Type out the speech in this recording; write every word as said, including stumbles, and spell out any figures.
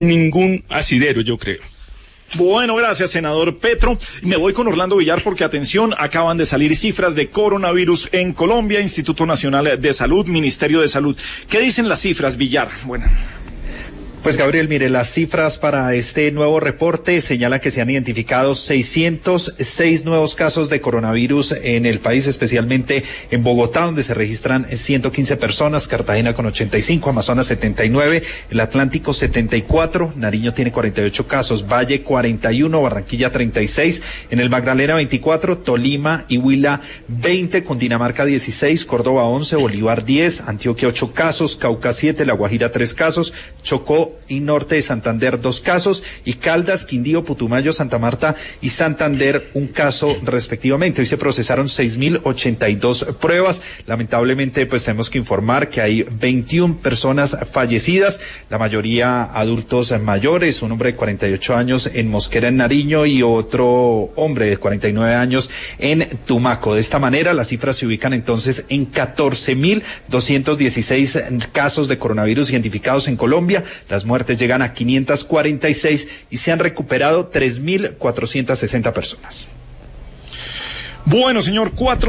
ningún asidero, yo creo. Bueno, gracias, senador Petro. Me voy con Orlando Villar porque, atención, acaban de salir cifras de coronavirus en Colombia, Instituto Nacional de Salud, Ministerio de Salud. ¿Qué dicen las cifras, Villar? Bueno. Pues Gabriel, mire, las cifras para este nuevo reporte señalan que se han identificado seiscientos seis nuevos casos de coronavirus en el país, especialmente en Bogotá, donde se registran ciento quince personas, Cartagena con ochenta y cinco, Amazonas setenta y nueve, el Atlántico setenta y cuatro, Nariño tiene cuarenta y ocho casos, Valle cuarenta y uno, Barranquilla treinta y seis, en el Magdalena veinticuatro, Tolima y Huila veinte, Cundinamarca dieciséis, Córdoba once, Bolívar diez, Antioquia ocho casos, Cauca siete, La Guajira tres casos, Chocó y norte de Santander dos casos, y Caldas, Quindío, Putumayo, Santa Marta y Santander un caso respectivamente. Hoy se procesaron seis mil ochenta y dos pruebas. Lamentablemente, pues tenemos que informar que hay veintiuna personas fallecidas, la mayoría adultos mayores, un hombre de cuarenta y ocho años en Mosquera, en Nariño, y otro hombre de cuarenta y nueve años en Tumaco. De esta manera, las cifras se ubican entonces en catorce mil doscientos dieciséis casos de coronavirus identificados en Colombia. Las muertes llegan a quinientas cuarenta y seis y se han recuperado tres mil cuatrocientas sesenta personas. Bueno, señor, cuatro